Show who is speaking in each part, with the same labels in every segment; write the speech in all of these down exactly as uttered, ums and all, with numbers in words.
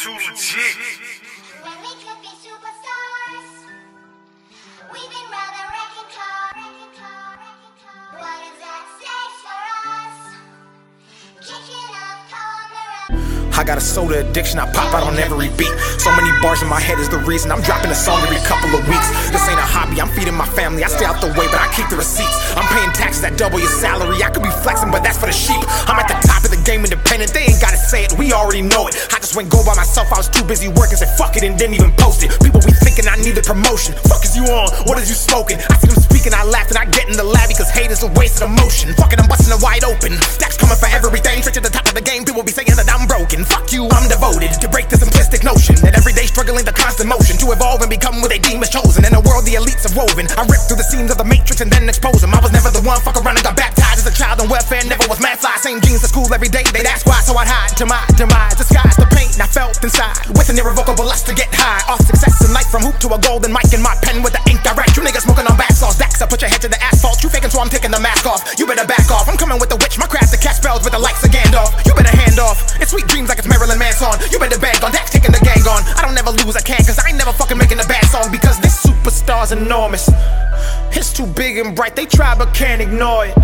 Speaker 1: too legit.
Speaker 2: When we could be superstars, we've been rather wrecking car, wrecking car, wrecking car. What is that stage for us? Kicking up color.
Speaker 3: I got a soda addiction, I pop out on every beat. So many bars in my head is the reason I'm dropping a song every couple of weeks. This ain't a hobby, I'm feeding my family. I stay out the way, but I keep the receipts. I'm paying taxes that double your salary. I could be flexing, but that's for the sheep. I'm at the top of the game, independent. They ain't gotta say it, we already know it. I just went go by myself, I was too busy working. Said fuck it and didn't even post it. People be thinking I needed promotion. Fuck is you on? What is you smoking? I see them speaking, I laugh and I get in the lab because hate is a waste of emotion. Fuck it, I'm busting it wide open. Stacks coming for everything. Straight to the top of the game, people be saying that I'm broken. Fuck you, I'm devoted to break the simplistic notion that every day struggling the constant motion to evolve and become what they deem as chosen. In a world the elites have woven, I rip through the seams of the matrix and then expose them. I was never the one, fuck around and got baptized as a child on welfare, never was mad fly. Same jeans to school every day, they'd ask why, so I'd hide to my demise. Disguise the pain I felt inside with an irrevocable lust to get high. Off success and life from hoop to a golden mic in my pen with the ink I write. You niggas smoking on bath sauce, Dax, I put your head to the asphalt. You faking so I'm taking the mask off, you better back off. I'm coming with the witch, my craft to catch spells with the likes of Gandalf. You better hand off, it's sweet dreams like it's Marilyn Manson. You better bag on Dax, taking the gang on. I don't never lose, I can't, cause I ain't never fucking making a bad song. Because this superstar's enormous, it's too big and bright, they try but can't ignore it.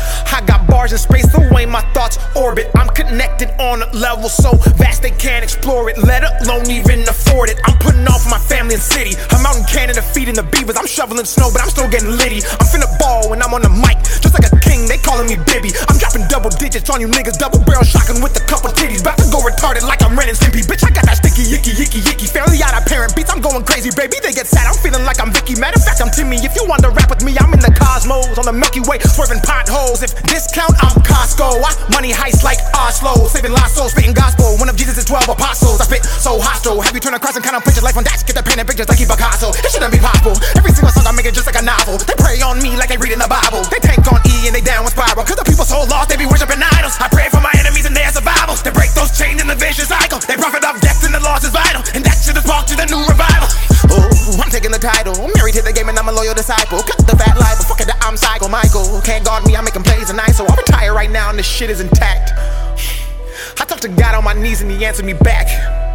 Speaker 3: I got bars in space the way my thoughts orbit. I'm connected on a level so vast they can't explore it, let alone even afford it. I'm putting on for my family and city. I'm out in Canada feeding the beavers. I'm shoveling snow but I'm still getting litty. I'm finna ball when I'm on the mic, just like a king, they calling me Bibby. I'm dropping double digits on you niggas, double barrel shotgun with a couple titties. About to go retarded like I'm Ren and Stimpy. Bitch, I got that sticky yicky yicky yicky fairly out of parent beats. I'm going crazy, baby, they get sad. I'm feeling like I'm Vicky. Matter of fact, I'm Timmy. If you want to rap with me, I'm in the cosmos on the Milky Way, swerving potholes. If discount, I'm Costco. I money heist like Oslo, saving lost souls, spitting gospel. One of Jesus' twelve apostles. I spit so hostile. Have you turned across and kind of pictures life on Dax? Get the painting pictures like he Picasso. It shouldn't be possible. Every single song I make it just like a novel. They pray on me like they read in the Bible. They tank on E and they down with spiral. Cause the people so lost, they be worshiping idols. I pray for my enemies and their survival. They break those chains in the vicious cycle. They profit off death and the loss is vital. And that shit is sparked to the new revival. Oh, I'm taking the title. I'm married to the game and I'm a loyal disciple. Cut the fat life, but fuck it, I'm psycho Michael. Can't guard me, I'm making plays tonight. So I'll retire right now and this shit is intact. I talked to God on my knees and he answered me back.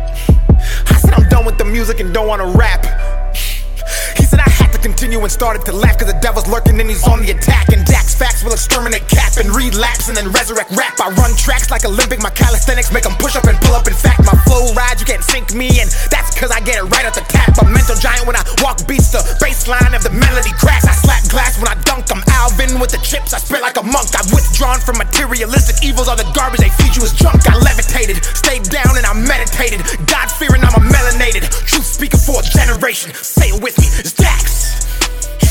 Speaker 3: I said I'm done with the music and don't wanna rap. He said I had to continue and started to laugh cause the devil's lurking and he's on the attack. And Dax facts will exterminate cap and relapse and then resurrect rap. I run tracks like Olympic, my calisthenics make them push up and pull up. In fact, my flow rides, you can't sink me and that's cause I get it right at the tap. A mental giant when I walk beats, the baseline of the melody cracks. I slap glass when I dunk, I'm Alvin with the chips, I spit like a monk. I've withdrawn from materialistic evils, all the garbage they feed you is junk. I levitated, stayed down and I meditated. God fearing, I'm a melanated truth speaker for a generation. Say it with me, it's Dax.